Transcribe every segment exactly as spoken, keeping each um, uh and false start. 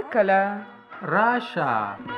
کله راشه.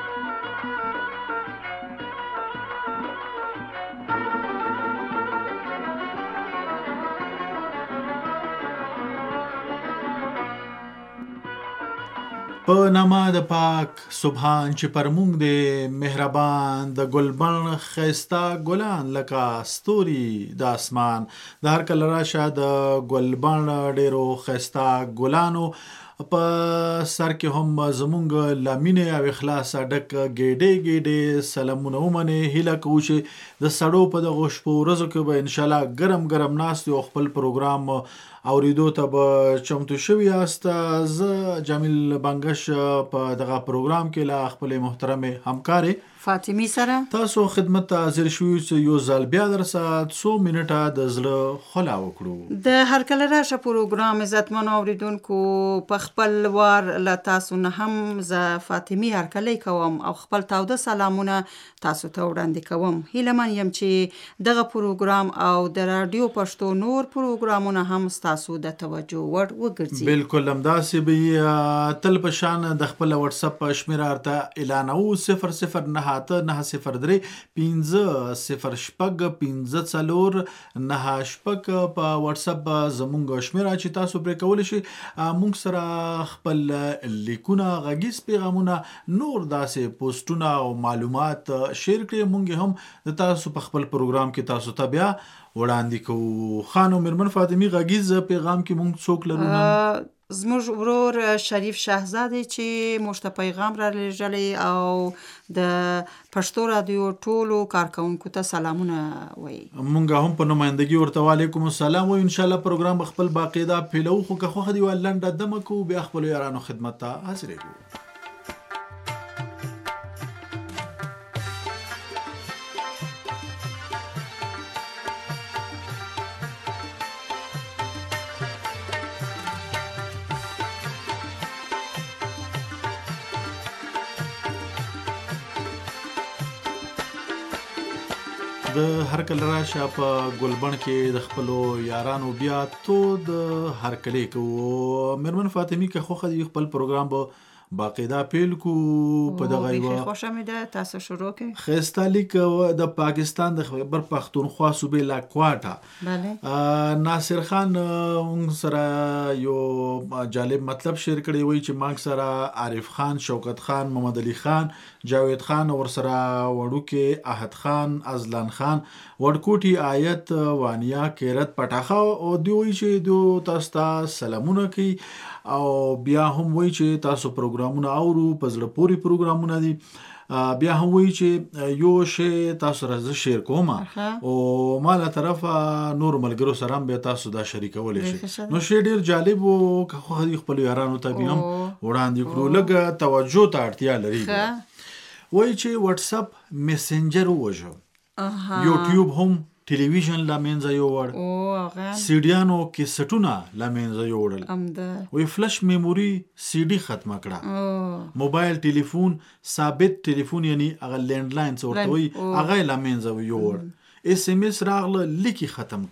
په نامه د پاک سبحان چې پر مونږ دی مهربان، د ګلبن ښایسته ګلان لکه ستوري د اسمان. د هر کله راشه د ګلبن ډیرو ښایسته ګلانو په سر کې هم زمونږ له مینې او اخلاصه ډک ګېډې ګېډې سلامونه ومنې. هیله کوو چې د سړو په دغو شپو ورځو کې به انشاءالله ګرم ګرم ناست یو، خپل پروګرام اوریدو ته به چمتو شوي یاست. زه جمیل بنګش په دغه پروګرام کې له خپلې محترمې همکارې فاطمی سره تاسو خدمت ته حاضر شوي چې یو ځل بیا در سره څو منټه د زړه خلا وکړو. د هر کله راشه پروګرام عزتمنو اوریدونکو، په خپل وار له تاسو نه هم زه فاطمی هرکلی کوم او خپل تاوده سلامونه تاسو ته وړاندې کوم. هیله من یم چې دغه پروګرام او د رادیو پښتو نور پروګرامونه هم تاسو د توجه وړ وګرځي. بالکل همداسې به تل په شان د خپل واتس اپ شمیره ارته اعلانو صفر صفر نه اته نه صفر درې پنځه صفر شپږ پنځه څلور نه شپږ په واتس اپ زمونږ شمیره چې تاسو پرې کولی شئ مونږ سره خپل لیکونه، غږیز پیغامونه، نور داسې پوسټونه او معلومات شیر کړئ. مونږ هم د تاسو په خپل پروګرام کې تاسو ته بیا وړاندې کوو. خانو میرمن فاطمی غږیز پیغام کې مونږ څوک لرو؟ زموږ ورور شریف شهزاده چې موږ ته پیغام را لېږلی او د پښتو رادیو ټولو کارکونکو ته سلامونه وایي. مونږ هم په نمایندګي ورته وعلیکم السلام وایو. انشاءالله پروګرام به خپل باقاعده پیلو، خو که خوښه دي یوه لنډه دمه کوو، بیا خپلو یارانو خدمت ته حاضرېږو. د هر کله راشه په ګلبن کې د خپلو یارانو بیا تو د هر کلی کوو. میرمن فاطمی که خوښه دي خپل پروګرام به باقاعده پیل کو. په دغه یوه خوښه مې ده، تاسو شروع کړئ. ښایسته لیک د پاکستان د خیبر پښتونخوا صوبې له کوټه بله ناصر خان موږ سره یو جالب مطلب شیر کړی، وایي چې موږ سره عارف خان، شوکت خان، محمد علي خان، جاوید خان، ورسره وړوکی احد خان، ازلان خان، وړکوټي آیت، وانیا، کیرت، پټاخه او دوی وایي چې دوی تاسو ته سلامونه کوي او بیا هم وایي چې تاسو پروګرامونه اورو، په زړه پورې پروګرامونه دي. بیا هم وایي چې یو شی تاسو سره زه شیر کوم او ما له طرفه نور ملګرو سره هم بیا تاسو دا شریکولی شئ. نو شی ډېر جالب و، که خوښه دي خپلو یارانو ته بیا هم وړاندې کړو. لږه توجه ته اړتیا لري. وایي چې واتس اپ میسنجر ووژه، یوټیوب هم ټلویزیون له منځه یووړ، سیډیانو کیسټونه له منځه یوړل، وایي فلش میموري سی ډي ختمه کړه، موبایل ټلیفون، ثابت ټلیفون یعنی هغه لینډ لاین څه ورته وایي هغه یې له منځه یووړ، ایس ام ایس راغله لیکي ختم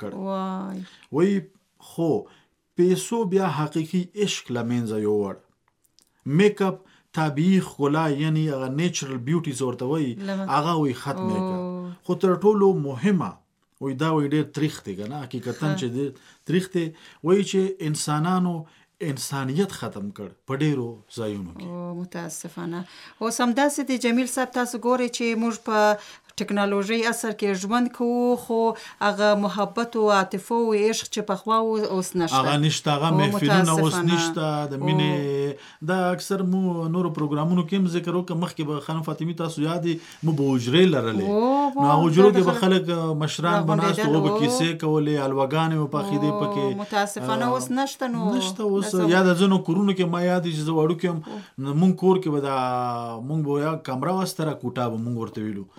کړ. وایي خو پیسو بیا حقیقي عشق له منځه یووړ، میک اپ طبیعي ښکلا یعنی هغه نیچرل بیوټي څه ورته وایي هغه وایي ختمه کړه. خو تر ټولو مهمه وایي دا وایي ډېر تریخ دی که نه، حقیقتا چې دی تریخ دی، وایي چې انسانانو انسانیت ختم کړ په ډیرو ځایونو کې. متاسفانه اوس همداسې دی جمیل صاحب، تاسو ګورئ چې موږ په ټکنالوژي اثر کې ژوند کوو، خو هغه محبت او عاطفه او عشق چې پخوا اوس نشته، هغه نشته، هغه محفلونه اوس نشته. د مینې دا اکثر مو نورو پروګرامونو کې هم ذکر وکړه، مخکې به خانم فاطمي تاسو یاد دي مو به حجرې لرلې، نو حجرو کې به خلک مشران به ناست وو، به کیسې کولې، الوګانې به پخېدې پکې. متاسفانه اوس نشته. نو نشته اوس. یا د ځینو کورونو کې ما یاد دي چې زه وړوکی یم، مونږ کور کې به دا مونږ به یا کمره وه ستره کوټه به مونږ ورته ویلو، هغه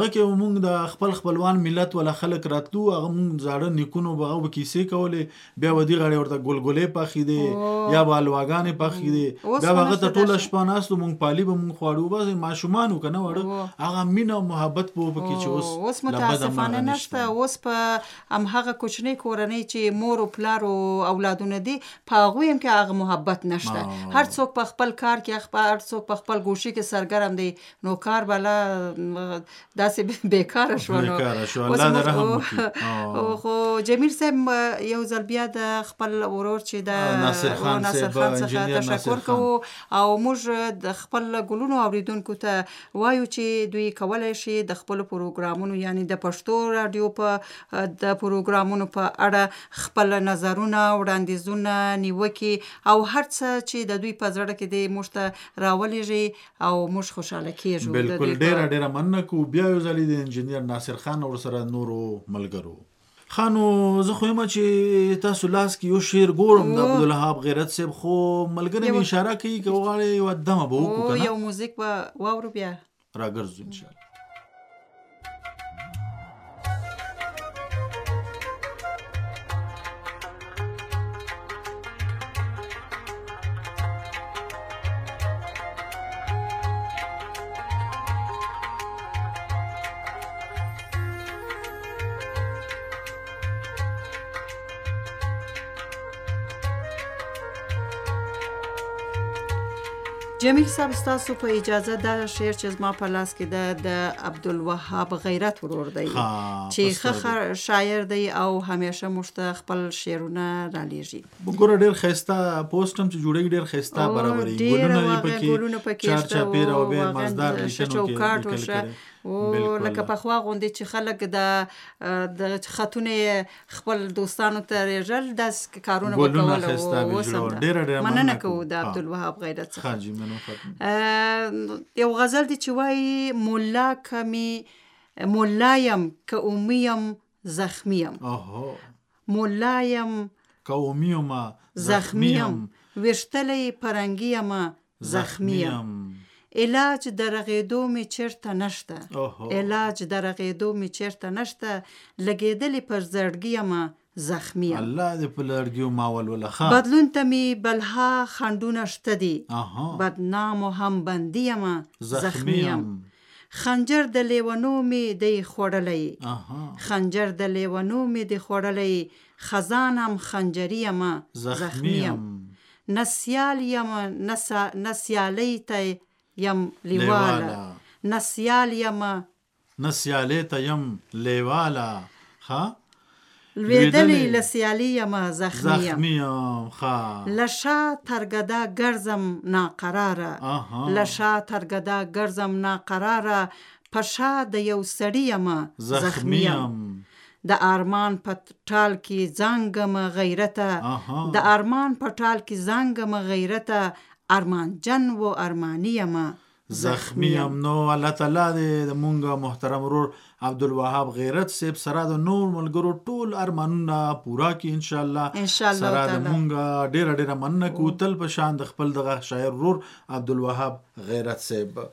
هغه کې موږ د خپل خپلوان ملت ولا خلک راتلو هغه موږ زاړه نیکونو به هغه کیسې کولې بیا ودی غړې ورته ګلګلې پخې دي یا بالواګانې پخې دي بیا هغه ته ټوله شپه ناستو موږ پالي به موږ خواړو بس ماشومان کنه وړه هغه مینه او محبت په پکې چې اوس اوس متاسفانه نشته. اوس په هم هغه کوچنی کورنۍ چې مور او پلار او اولادونه دي په هغه هم کې هغه محبت نشته. هر څوک په خپل کار کې هر څوک په خپل ګوشي کې سرګرم دی نو کار بلا داسې بیکاره شو نو الله دې رحم وکړي. خو جمیل صاحب یو ځل بیا د خپل ورور چې د ناصر خان څخه تشکر کوو او موږ د خپل ګلونو اوریدونکو ته وایو چې دوی کولای شي د خپل پروګرامونو یعنی د پښتو رادیو په د پروګرامونو په اړه خپل نظرونه وړاندیزونه نیوکي او هر څه چې د دوی په زړه کې دی موږ ته راولېږي او موږ خوشاله کیږو. بالکل ډیره ډیره مننه کو بیا یو ځل د انجینیر ناصر خان او سره نورو ملګرو خانو زه خو یم چې تاسو لاس کې یو شعر ګورم د عبدالوهاب غیرت صاحب خو ملګری مې اشاره کوي که وغواړې یو دمه به وکړو که نه یو موزیک به واورو بیا راګرځو انشاءالله. جمیل صاحب ستاسو په اجازه دا شعر چې زما په لاس کې ده د عبدالوهاب غیرت ورور دی چې ښه شاعر دی او همیشه موږ ته خپل شعرونه رالیږي. وګوره ډېر ښایسته پوسټ هم چې جوړوي ډېر ښایسته برابري ګلونه پکې چار چاپېره او بیا مزدار لیکنو کې لیکل کړي او لکه پخوا غوندې چې خلک د د خطونه خپل دوستانو ته رېژل داسې کارونه وکول او اوس هم مننه کوو د عبدالوهاب غیرت څخه. یو غزل دی چې وایي مولا کمی مولایم که اومیم زخمیم مولایم که اومیم زخمیم ویشتلی پرنگیم زخمیم علاج در رغیدو می چرته نشته علاج در رغیدو می چرته نشته لګېدلی پر زړګي ما زخمیم الله دې په لړګیو ما ولوله بدلون ته می بلها خندونه شته دي بدنام و هم بندی ما زخمیم خنجر د لیونو می دی خوړلی خنجر د لیونو می دی خوړلی خزانم خنجری ما زخمیم نسیال یم نسیالی ته یم لیوالا نسیال یم نسیالی ته یم لیوالا ها لویدلی لسیالی یم زخمیم زخمیم ها لشا ترگدا گرزم ناقراره لشا ترگدا گرزم ناقراره پشا د یو سړي یم زخمیم د ارمان په ټال کې زنګم غیرته د ارمان په ټال کې زنګم غیرته ارمان جن و ارمانیم زخمیم. نو الله تعالی دې د مونږ محترم ورور عبدالوهاب غیرت صاحب سره د نور ملګرو ټول ارمانونه پورا کړي ان شاء الله سره د مونږ ډیره ډیره مننه کوو تل په شان د خپل دغه شاعر ورور عبدالوهاب غیرت صاحب.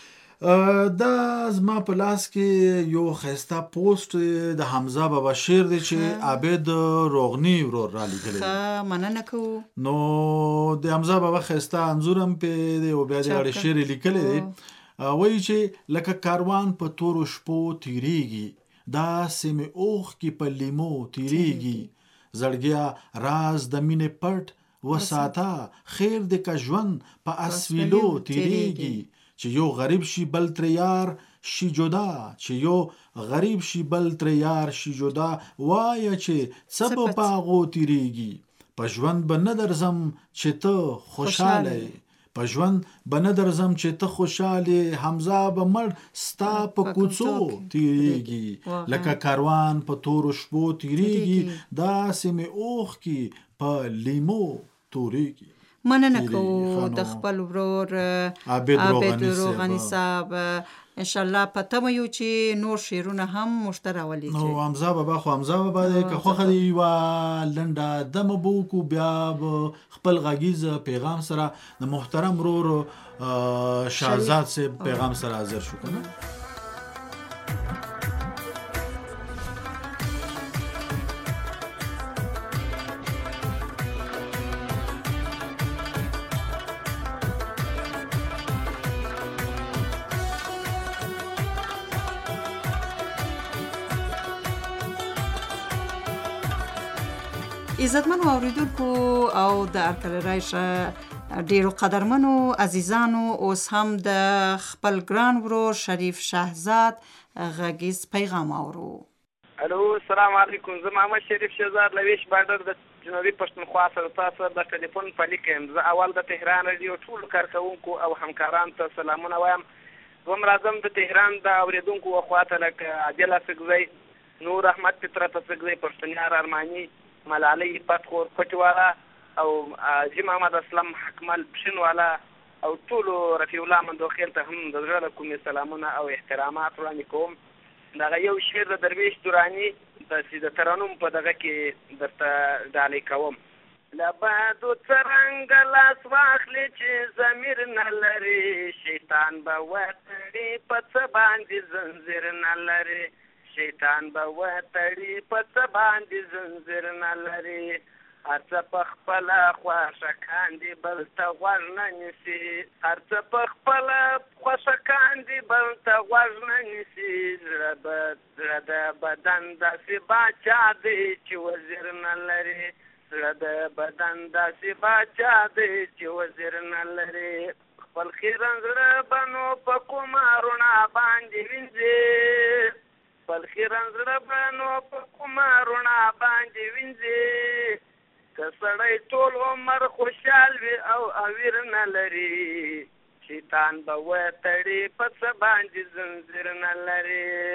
دا زما په لاس کې یو ښایسته پوسټ د حمزه بابا شعر دی چې عابد روغني ورور را لیکلی ښه مننه کوو. نو د حمزه بابا ښایسته انځور هم پې دی او بیا د هغې شعر یې لیکلی دی وایي چې لکه کاروان په تورو شپو تیریږي داسې مې اوښکې په لیمو تیریږي زړګیا راز د مینې پټ وساته خیر دې که ژوند په اسویلو تیریږي چې یو غریب شي بل تر یار شي جدا چې یو غریب شي بل تر یار شي جدا وایه چې څه به په هغو تیریږي په ژوند به نه درځم چې ته خوشحاله په ژوند به نه درځم چې ته خوشحاله حمزه به مړ ستا په کوڅو تیریږي لکه کاروان په تورو شپو تیریږي داسې مې اوښکې په لیمو تورېږي. مننه کوو د خپل ورور عابد روغني صاحب انشاءالله په تمه یو چې نور شعرونه هم موږ ته راولیږي. نو حمزه بابا خو حمزه بابا دی که خوښه دی یوه لنډه دمه به وکړو بیا به خپل غږیز پیغام سره د محترم ورور شهزاد صاحب پیغام سره حاضر شو که نه. عزتمنو اوریدونکو او د ارکل رایشه ډیرو قدرمنو عزیزانو اوس هم د خپل ګران ورور شریف شهزاد غږیز پیغام اورو. الو السلام علیکم، زه محمد شریف شهزاد لویش بارډر د جنوبي پښتونخوا سره تاسو د ټلیفون په لیکم. زه اول د تهران رادیو ټول کارکونکو او همکارانو ته سلامونه وایم. دوم راځم د تهران د اوریدونکو خواته لکه عادل اسګزی، نور احمد فطرت اسګزی، پښتنیار ارمانی، ملالۍ پتخور پټوالا او حاجي محمد اسلم حکمل پښینوالا او ټولو رفیع الله مندوخیل ته هم د زړه له کومې سلامونه او احترامات وړاندې کوم. دغه یو شعر د درویش دراني د ترنم په دغه کې درته ډالۍ کوم. له بادو څرنګه لاس واخلي چې ضمیر نه لري، شیطان به وتړي په څه باندې زنځیر نه لري، شیطان به وتړي په څه باندې زنځیر نه لري، هر څه په خپله خوښه کاندي بل ته غوږ نه نیسي، هر څه په خپله خوښه کاندي بل ته غوږ نه نیسي، زړه د بدن داسې باچا دی چې وزیر نه لري، زړه د بدن داسې باچا دی چې وزیر نه لري، خپل خیرن زړه به نو په کومه رڼا باندې وینځي، خپل خیرن زړه به نو په کومه رڼا باندې وینځي، که سړی ټول عمر خوشحال وي او اویر نه لري، شیطان به وتړي په څه باندې زنځیر نه لري،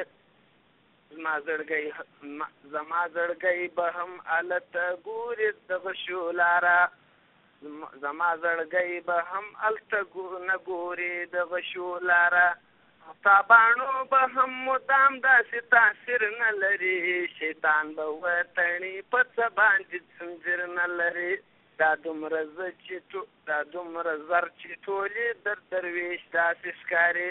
زما زړګی زما زړګی به هم هلته ګوري دغه شولاره، زما زړګی به هم هلته نه ګوري دغه شولاره، تابانو به هم مدام داسې تاثیر نه لري، شیطان به وتړي په څه باندې زنځیر نه لري، دا دومره زه چې دا دومره زر چې ټولې در درویش داسې ښکاري،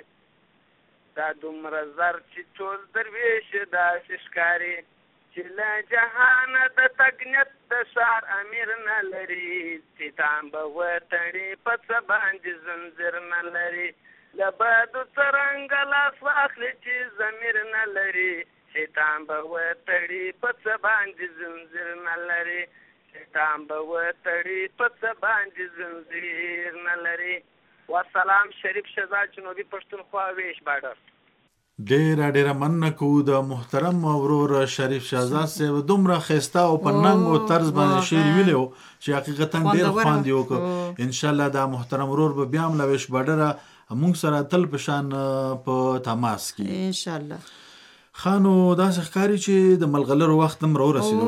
دا دومره زر چې ټول درویش داسې ښکاري، چې له جهانه د تګ نیت د ښار امیر نه لري، شیطان به وتړي په څه باندې زنځیر نه لري، له بدو څرنګه لاس واخلي چې ضمیر نه لري، شیطان به وتړي په څه باندې زنځیر نه لري، شیطان به وتړي په څه باندې زنځیر نه لري. والسلام، شریف شهزاد، جنوبي پښتونخوا، ویش بارډر. ډیره ډیره مننه کوو د محترم ورور شریف شهزاد صاحب، دومره ښایسته او په ننګ او طرز باندې شعر ویلی و چې حقیقتا ډیر خوند یې وکړ. انشاءالله دا محترم ورور به بیا هم له ویش بارډره مونږ سره تل په شان په تماس کې انشاءالله. خانو داسې ښکاري چې د ملغلرو وخت هم راورسېدو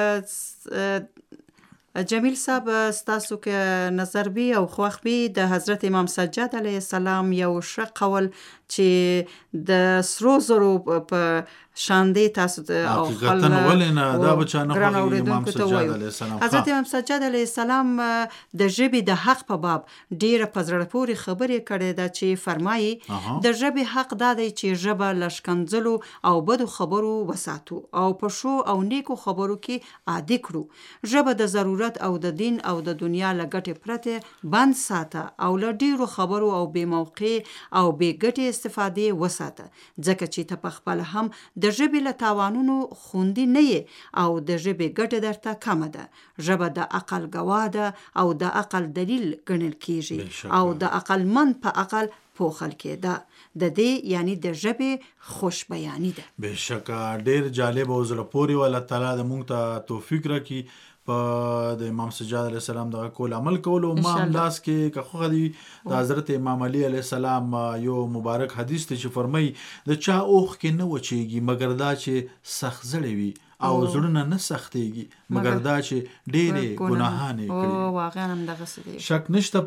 که نه؟ جمیل صاحب ستاسو که نظر بي او خوښ بي د حضرت امام سجاد علیه السلام یو ښه قول چې د سرو زرو په شاندې تاسو ته او حقیقتا ولې نه، دا به چا نه خوښېږي امام سجاد علیه السلام. حضرت امام سجاد علیه السلام د ژبې د حق په باب ډیره په زړه پورې خبرې کړې ده چې فرمایي د ژبې حق دا دی چې ژبه له ښکنځلو او بدو خبرو وساتو او په ښو او نیکو خبرو کې عادي کړو، ژبه د ضرورت او د دین او د دنیا له ګټې پرته بند ساته او له ډیرو خبرو او بې موقع او بې ګټې استفادې وساته، ځکه چې ته په خپله هم د ژبې له تاوانونو خوندي نه یې او د ژبې ګټه درته کمه ده. ژبه د عقل ګواه ده او د عقل دلیل ګڼل کیږي او د عقلمند په عقل پوښل کېده، د دې یعنی د ژبې خوش بیاني ده. بېشکه ډېر جالب او زړه پورې، والله تعالی د موږ ته توفیق راکړي په د امام سجاد علیه السلام دغه کول عمل کولو. ما همداس کې که خوښه دي د حضرت امام علی علیه السلام یو مبارک حدیث دی چې فرمایي د چا اوښ کې نه وچېږي مګر دا چې سخت زړی وي او زړونه نه سختېږي مګر دا چې ډېرې ګناهانې کړي. واقعا همدغسې دی، شک نشته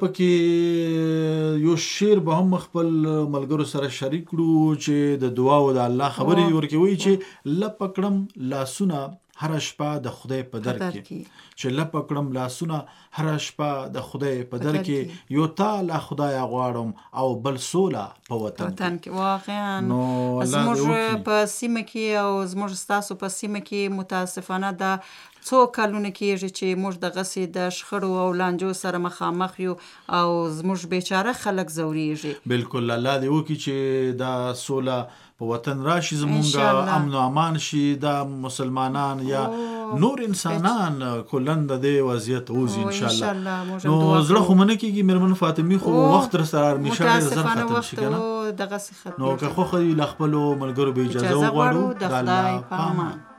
پکې. یو شعر به هم خپل ملګرو سره شریک کړو چې د دعا او د الله خبرې ورکې وایي چې لپه کړم لاسونه هر شپه د خدای په در کې، چې لپه کړم لاسونه هر شپه د خدای په در کې، یو تا له خدایه غواړم او بل سوله په وطن کې. واقعا زموږ په سیمه کې او زموږ ستاسو په سیمه کې متاسفانه دا څو کلونه کېږي چې موږ دغسې د شخړو او لانجو سره مخامخ یو او زموږ بیچاره خلک ځورېږي. بلکل الله دې وکړي چې دا سوله په وطن راشي، زمونږ امن و امان شي، دا مسلمانان یا نور انسانان کلن د دې وضعیت اوس ان شاء الله نو زړه خو منه کیږي مېرمن فاطمی خو وخت را سره میشه زر ختم شي کنه دغه څه ختم نو که خو خو ل خپل ملګرو به اجازه وغواړو د خدای په امان.